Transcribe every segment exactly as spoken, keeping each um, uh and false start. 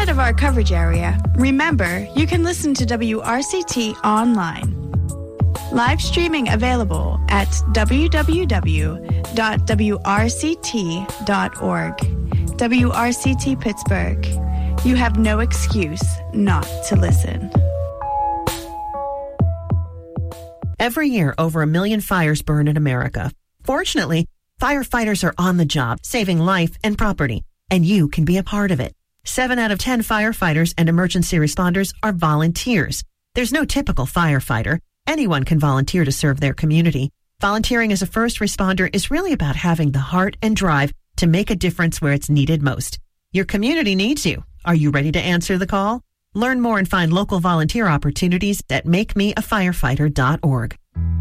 outside of our coverage area, remember you can listen to W R C T online. Live streaming available at w w w dot w r c t dot org. W R C T Pittsburgh. You have no excuse not to listen. Every year, over a million fires burn in America. Fortunately, firefighters are on the job, saving life and property, and you can be a part of it. Seven out of ten firefighters and emergency responders are volunteers. There's no typical firefighter. Anyone can volunteer to serve their community. Volunteering as a first responder is really about having the heart and drive to make a difference where it's needed most. Your community needs you. Are you ready to answer the call? Learn more and find local volunteer opportunities at make me a firefighter dot org.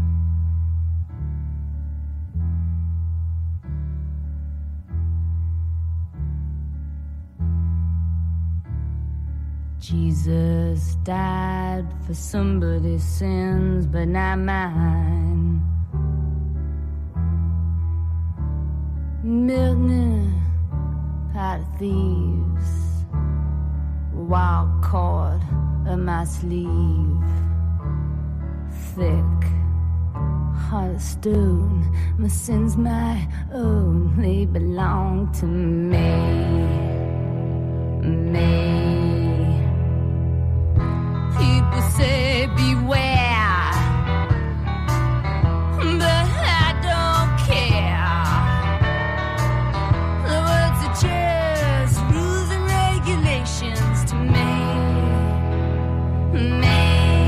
Jesus died for somebody's sins, but not mine. Milton, pot of thieves, wild cord of my sleeve, thick heart of stone. My sins my own, they belong to me, me. People say beware, but I don't care. The words are just rules and regulations to me, me.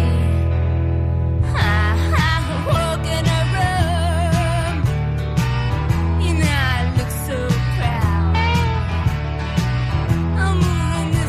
I, I walk in a room, you know I look so proud. I'm moving this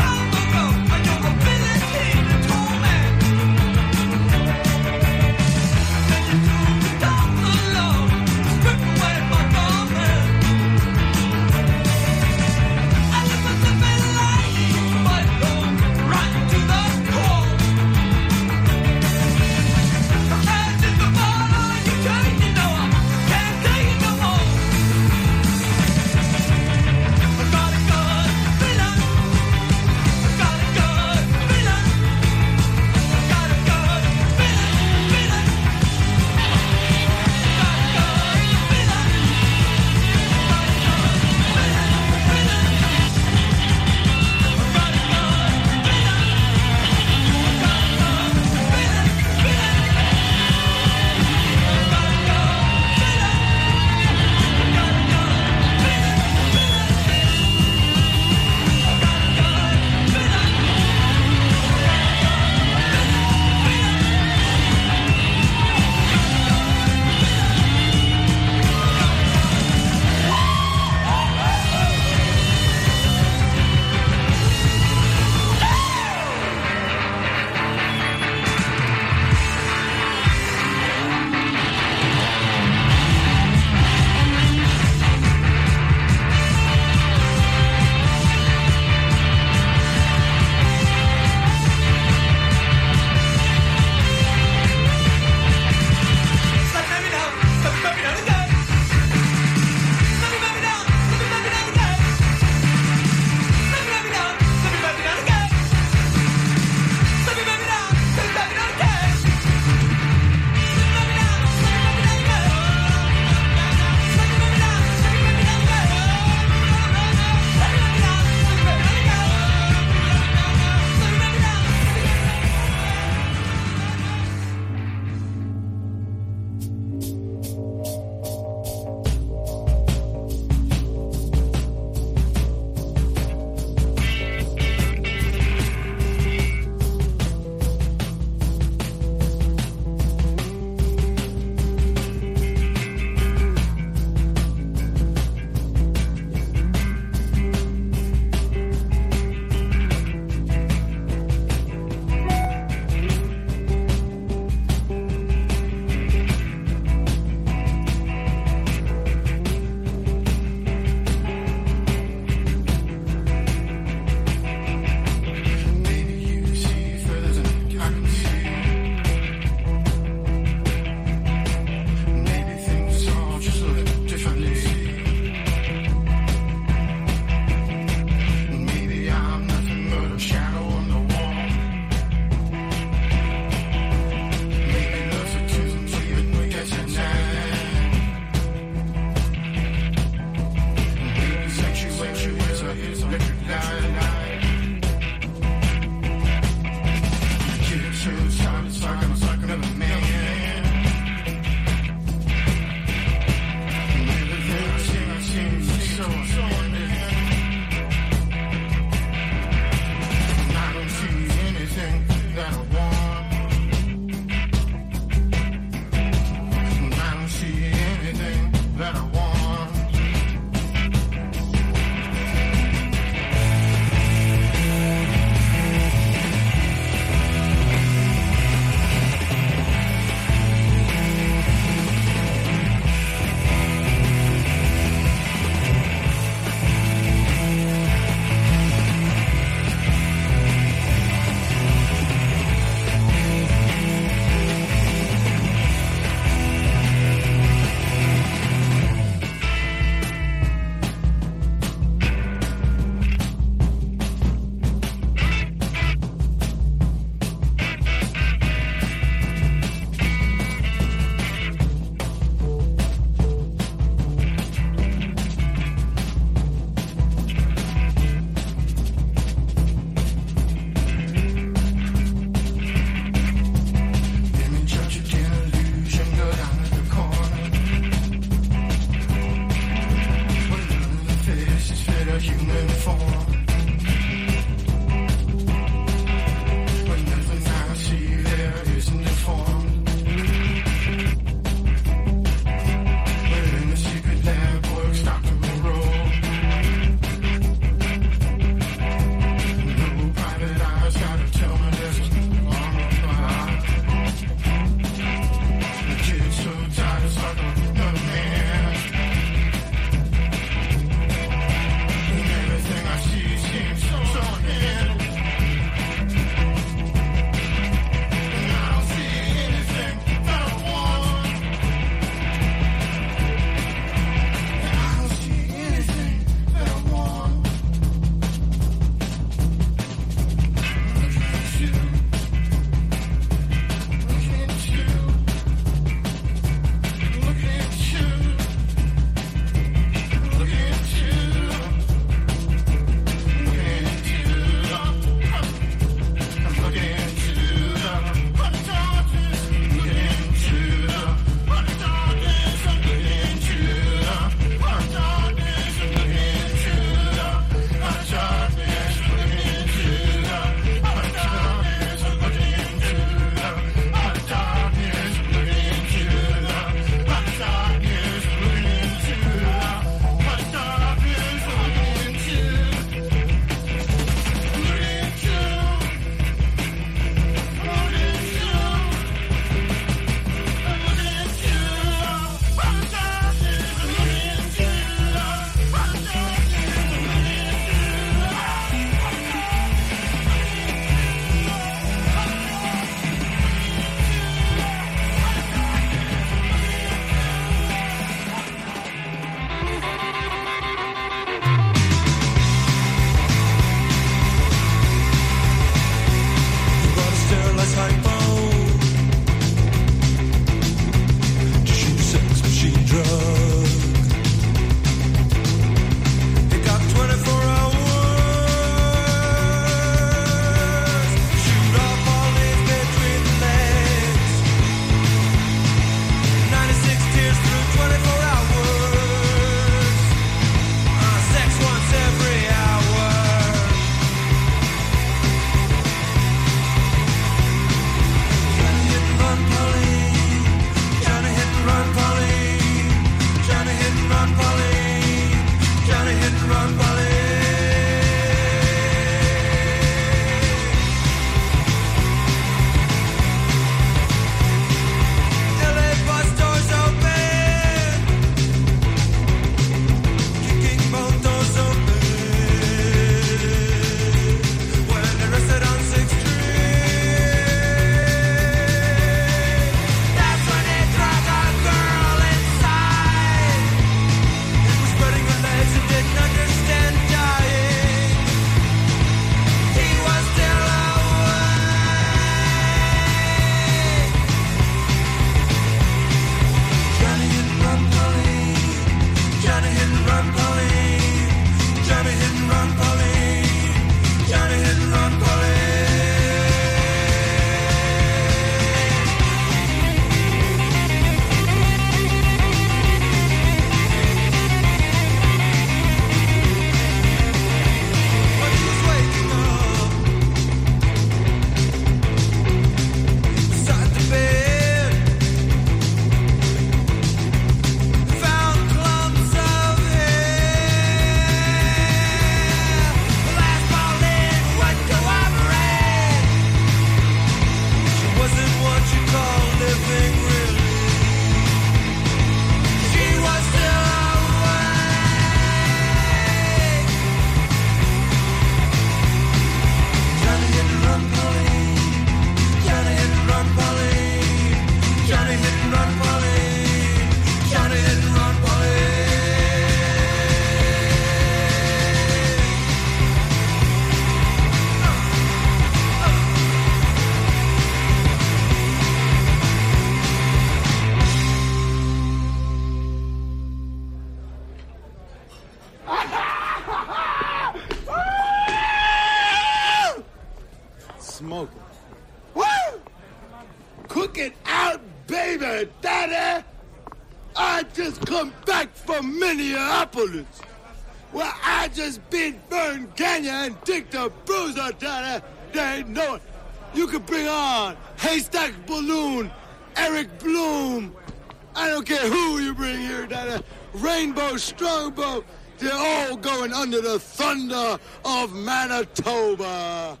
cooking out, baby, daddy. I just come back from Minneapolis. Well, I just beat Vern Gagne and Dick the Bruiser, daddy. They ain't know it. You can bring on Haystack Balloon, Eric Bloom. I don't care who you bring here, daddy. Rainbow Strongbow. They're all going under the thunder of Manitoba.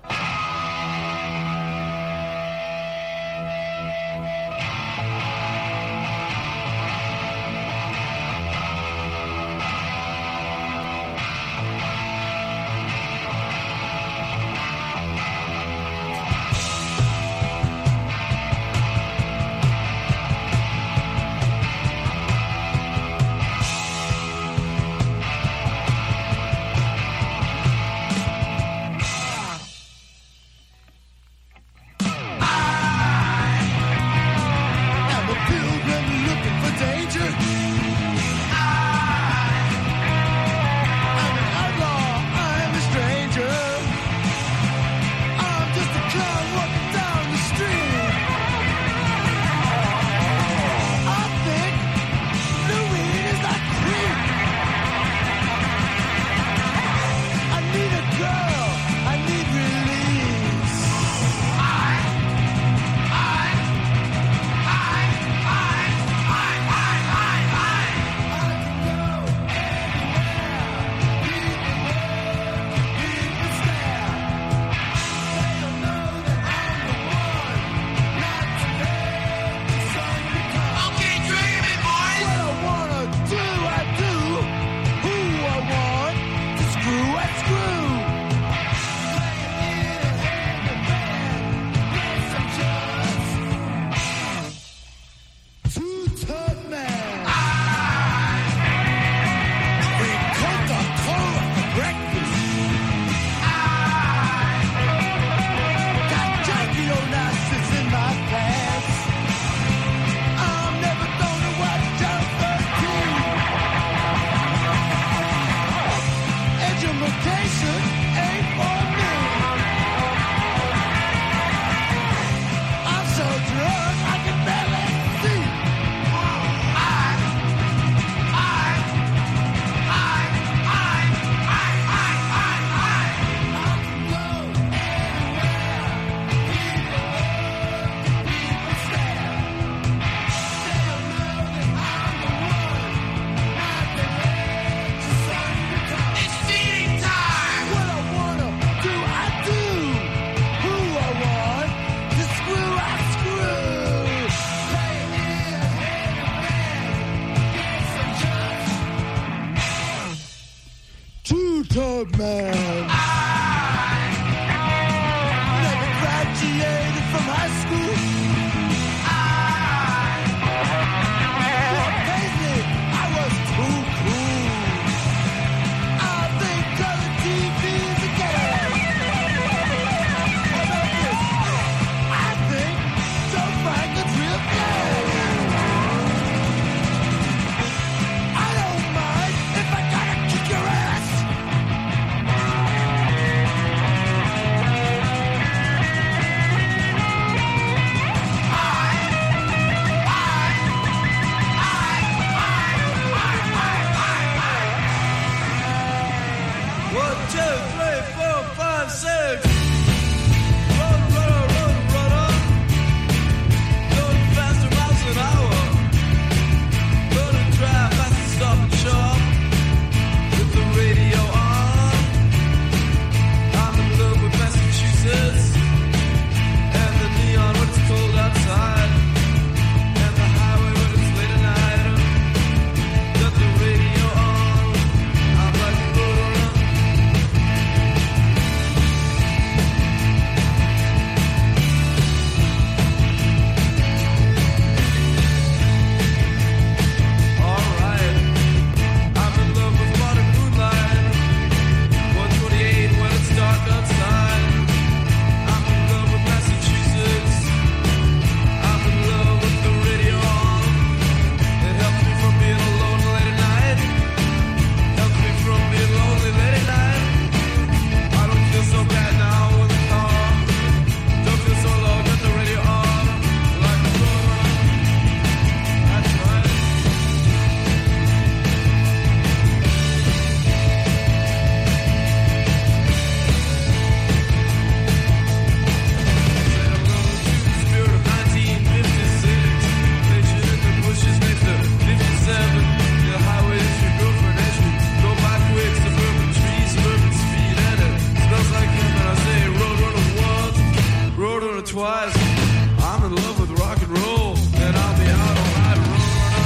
in love with rock and roll, then I'll be out on my road.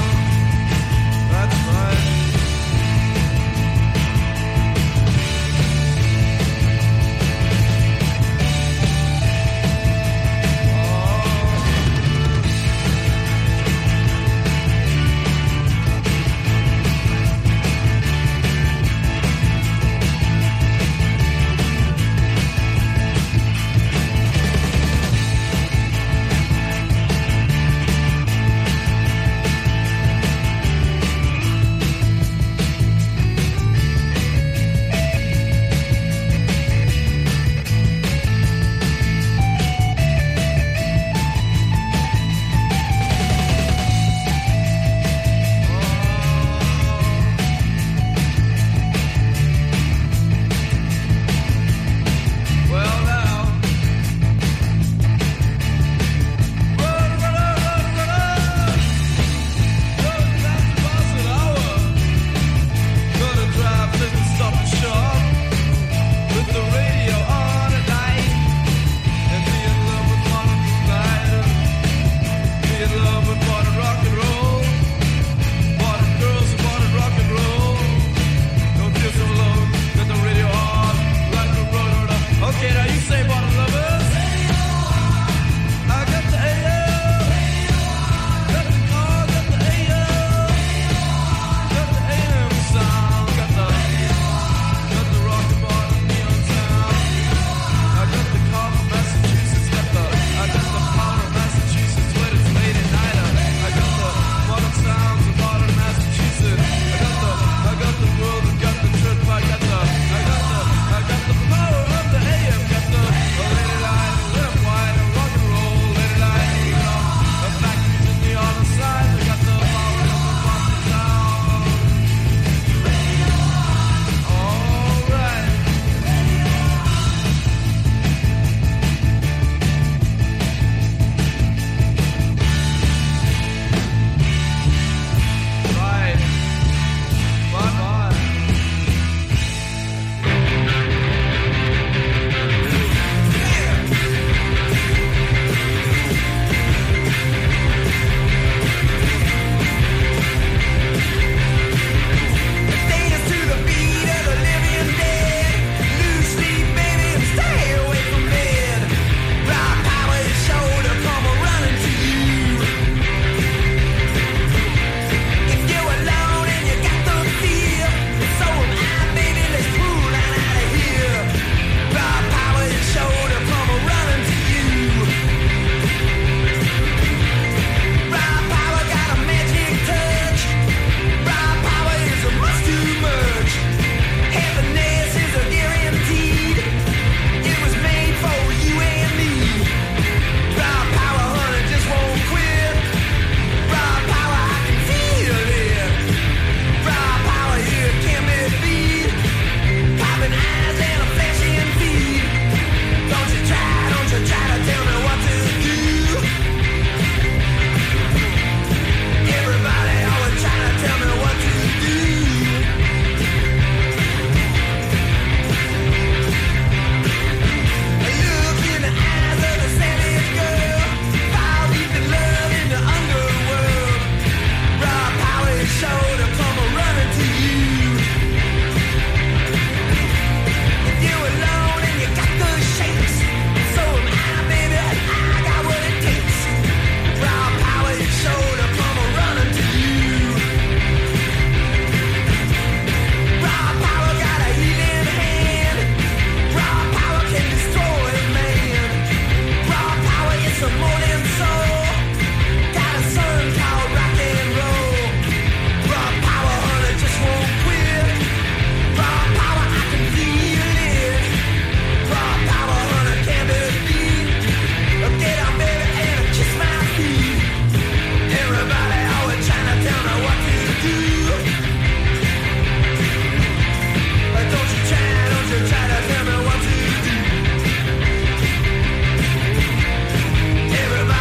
That's right. Everybody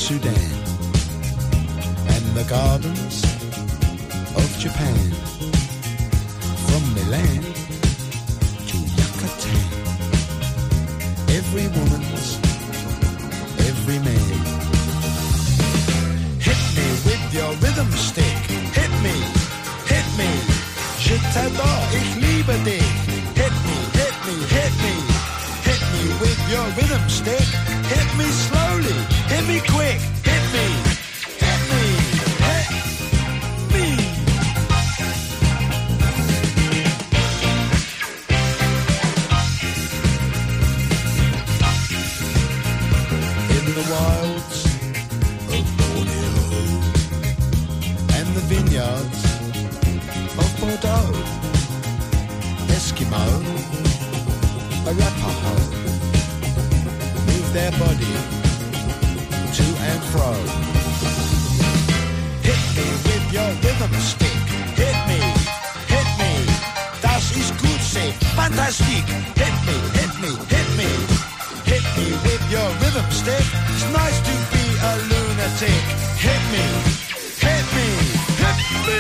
Sudan and the gardens of Japan, from Milan to Yucatan. Every woman's, every man. Hit me with your rhythm stick. Hit me, hit me. Je t'adore, ich liebe dich. Hit me, hit me, hit me. Hit me with your rhythm stick. Hit me slowly, hit me quick. Hit me, hit me, hit me. In the wilds of Borneo and the vineyards of Bordeaux, Eskimo, Arapaho, move their body to and fro. Hit me with your rhythm stick. Hit me, hit me. Das ist gut, say fantastic. Hit me, hit me, hit me. Hit me with your rhythm stick. It's nice to be a lunatic. Hit me, hit me, hit me.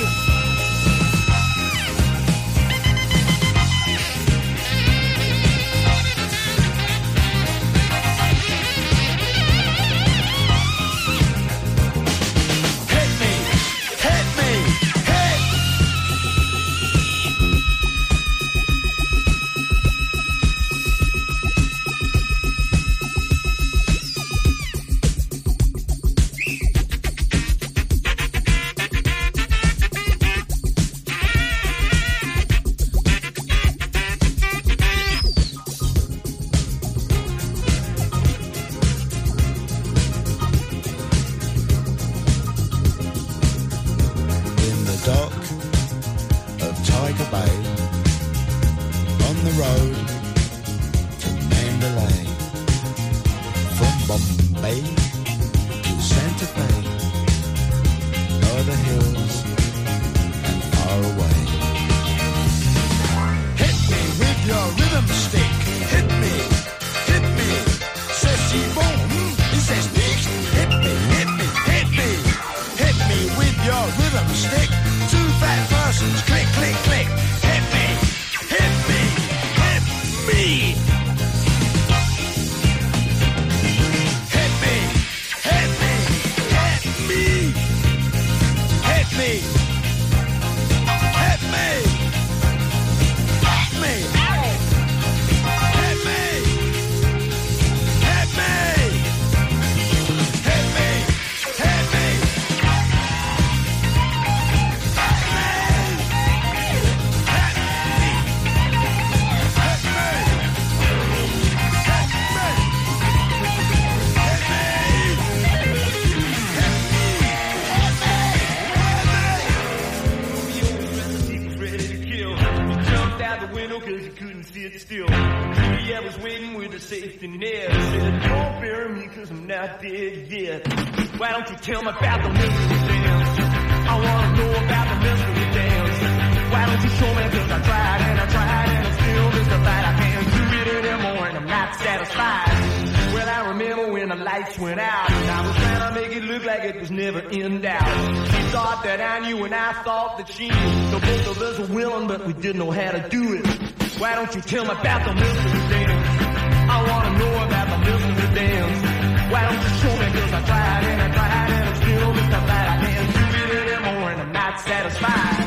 Tell me about the mystery dance. I wanna know about the mystery dance. Why don't you show me? Cause I tried and I tried and I'm still mystified. I can't do it anymore and I'm not satisfied. Well, I remember when the lights went out and I was trying to make it look like it was never in doubt. She thought that I knew and I thought that she knew. So both of us were willing but we didn't know how to do it. Why don't you tell me about the mystery dance? I wanna know about the mystery dance. Why don't you show me? Cause I tried and I tried and I'm still mystified. I can't do it anymore and I'm not satisfied.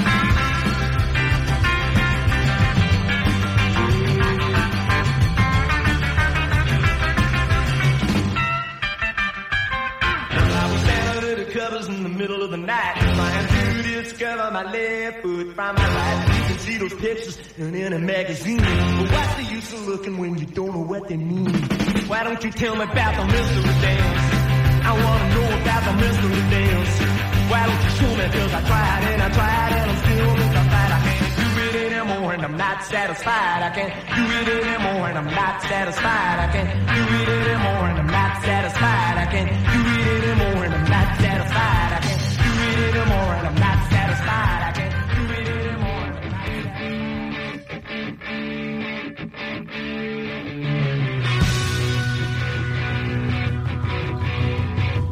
I was down under the covers in the middle of the night, trying to discover my left foot from my right. You can see those pictures in a magazine, but what's the use of looking when you don't know what they mean? Why don't you tell me about the mystery dance? I wanna know about the mystery dance. Why don't you show me? Cause I tried and I tried and I'm still mystified. I can't do it anymore and I'm not satisfied. I can't do it anymore and I'm not satisfied. I can't do it anymore and I'm not satisfied. I can't do it anymore and I'm not satisfied. I can't do it anymore and I'm not satisfied. I can't do it anymore and I'm not satisfied.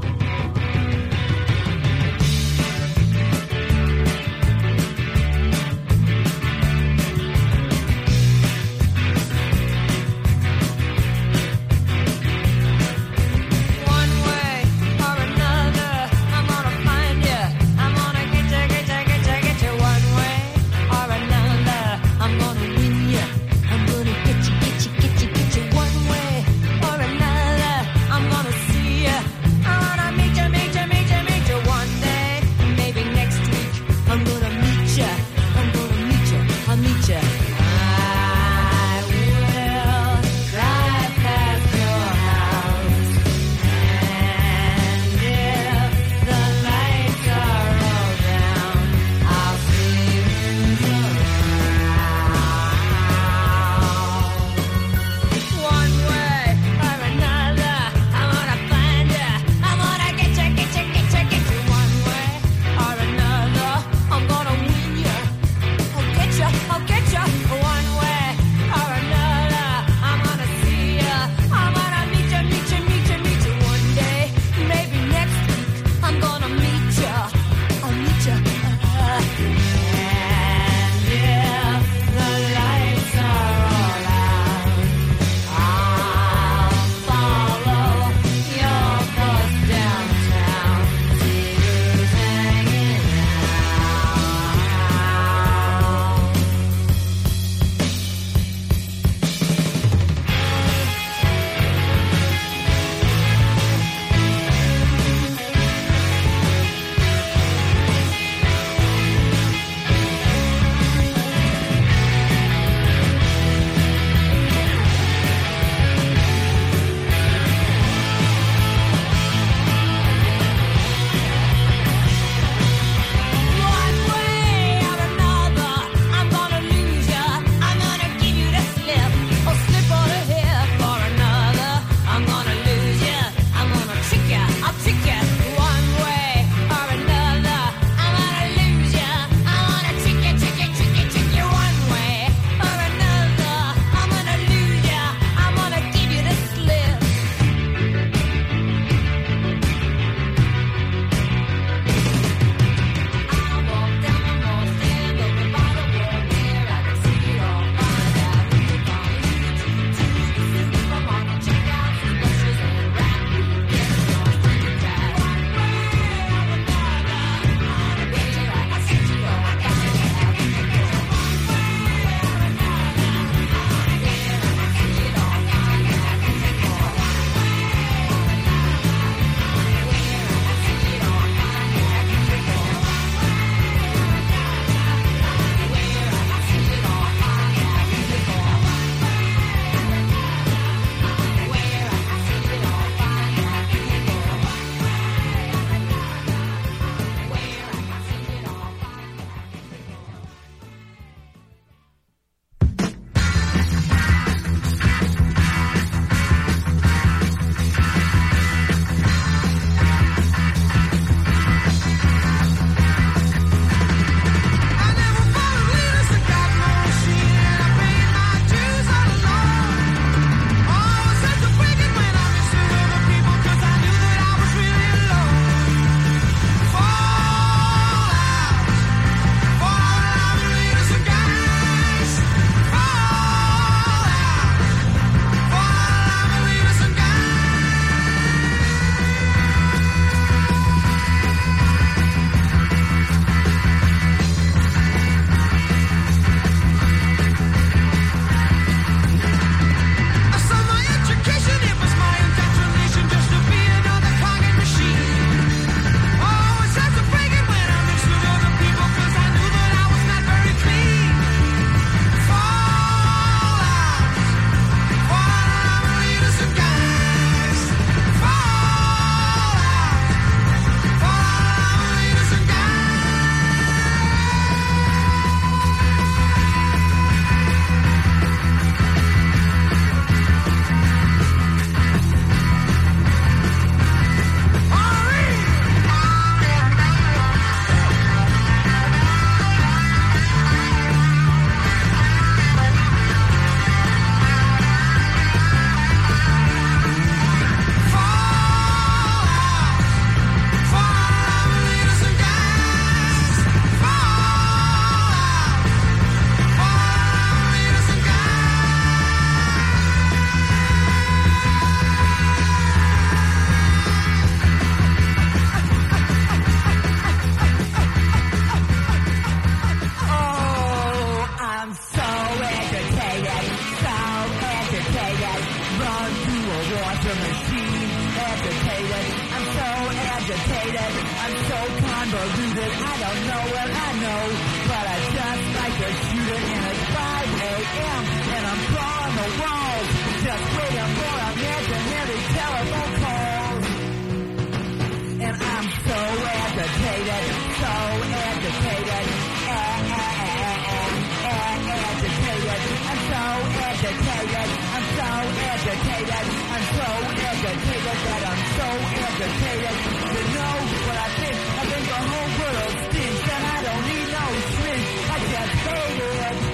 agitated, I'm so convoluted, I don't know what I know, but I just like to shoot it, and it's five a.m. and I'm crawling the walls, just waiting for imaginary telephone calls. And I'm so agitated, so agitated, a- a- a- a- a- agitated, I'm so agitated, I'm so agitated, I'm so agitated that I'm so agitated. You know what I think? I think the whole world stinks, and I don't need no shrink. I just hate it.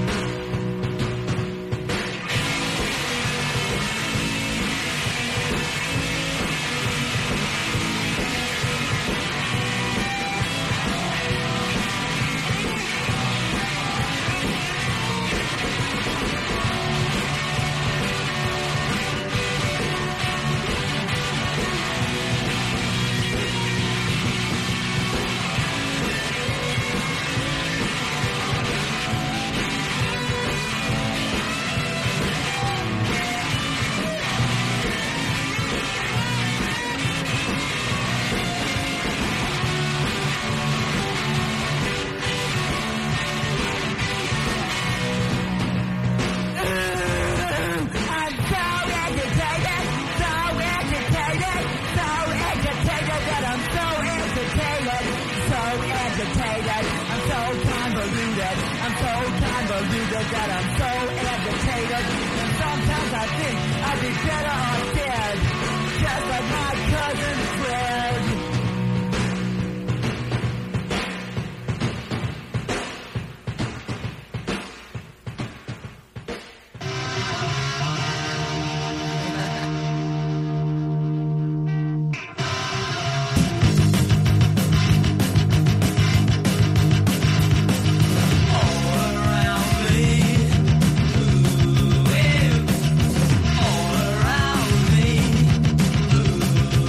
That I'm so agitated, and sometimes I think I'd be better off dead, just like my cousin Fred. All around me, ooh.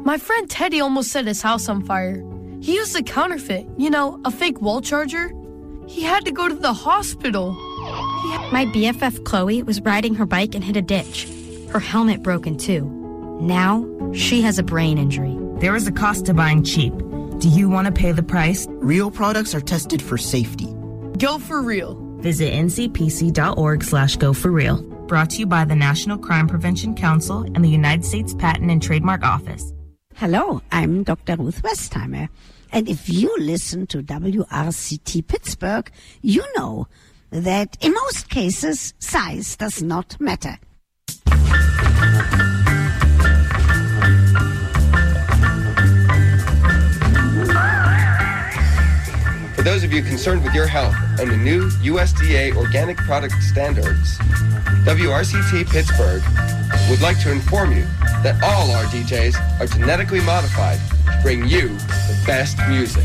My friend Teddy almost set his house on fire. He used a counterfeit, you know, a fake wall charger. He had to go to the hospital. My B F F Chloe was riding her bike and hit a ditch. Her helmet broken too. Now, she has a brain injury. There is a cost to buying cheap. Do you want to pay the price? Real products are tested for safety. Go for real. Visit ncpc.org slash go for real. Brought to you by the National Crime Prevention Council and the United States Patent and Trademark Office. Hello, I'm Doctor Ruth Westheimer. And if you listen to W R C T Pittsburgh, you know that in most cases, size does not matter. For those of you concerned with your health and the new U S D A organic product standards, W R C T Pittsburgh would like to inform you that all our D Js are genetically modified to bring you the best music.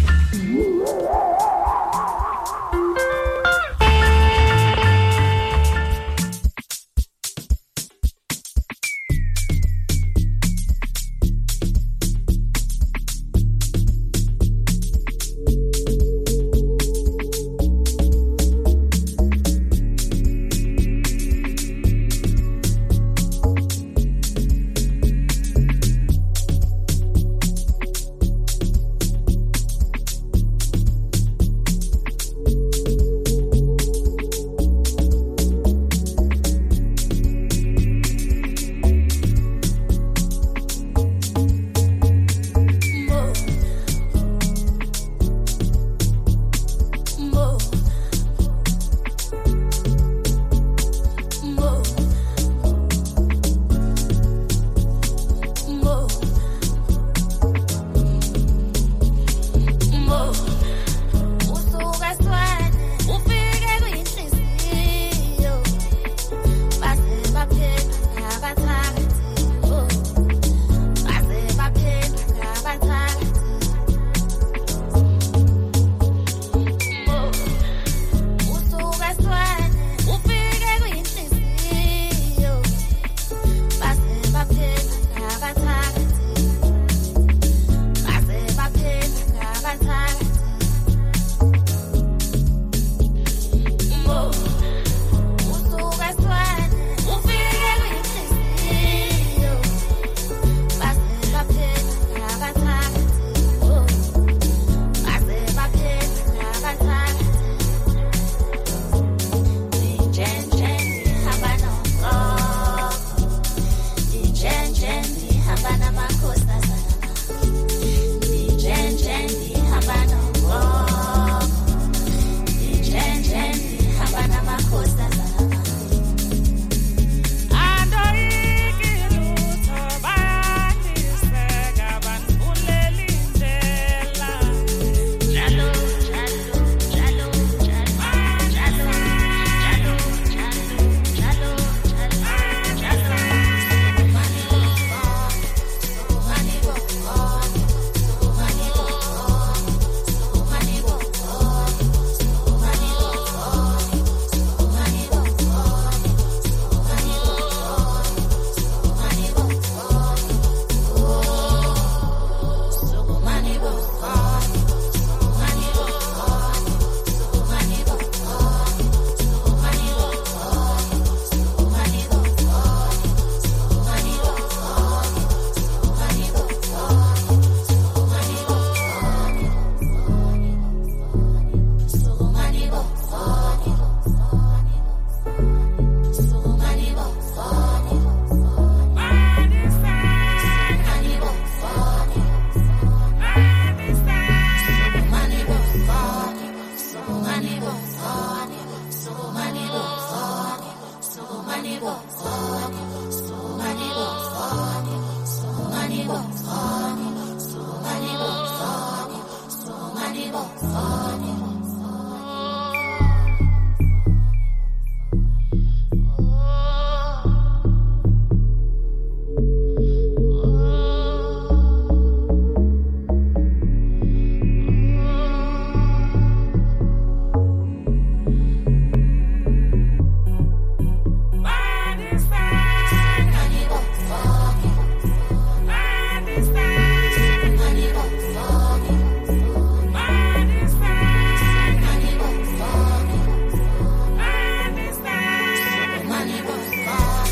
money, money, money, money, money, money, money, money,